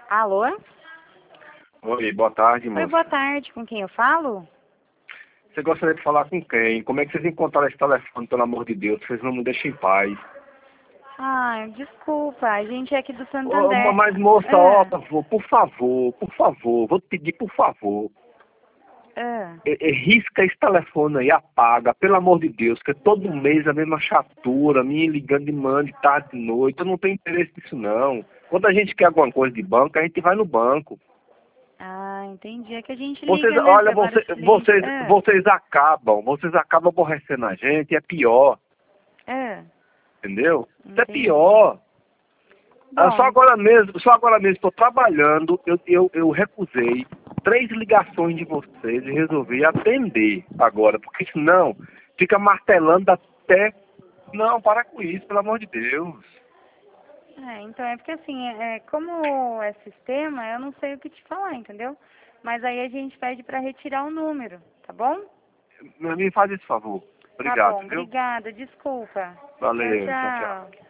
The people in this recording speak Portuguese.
Alô? Oi, boa tarde, Oi, moça. boa tarde. Com quem eu falo? Você gostaria de falar com quem? Como é que vocês encontraram esse telefone, pelo amor de Deus? Vocês não me deixem em paz. Ai, desculpa. A gente é aqui do Ô, Santander. mas, moça, ó, Ah, por favor, vou te pedir, por favor. ah. Risca esse telefone aí, apaga, pelo amor de Deus, que todo mês a mesma chatura, me ligando de manhã, de tarde, de noite. Eu não tenho interesse nisso, não. Quando a gente quer alguma coisa de banco, a gente vai no banco. Ah, entendi. É que a gente Vocês, liga, né, olha, pra vários clientes. vocês acabam aborrecendo a gente, é pior, entendeu? Isso é Entendi. pior. Bom, Só agora mesmo estou trabalhando, eu recusei 3 ligações de vocês e resolvi atender agora, porque senão fica martelando até... Não, para com isso, pelo amor de Deus. então é porque assim, como é sistema, eu não sei o que te falar, entendeu? Mas aí a gente pede pra retirar o número, tá bom? Me faz esse favor. Tá Obrigado, bom, viu? obrigada, desculpa. Tchau, Valeu, tchau, tchau. tchau.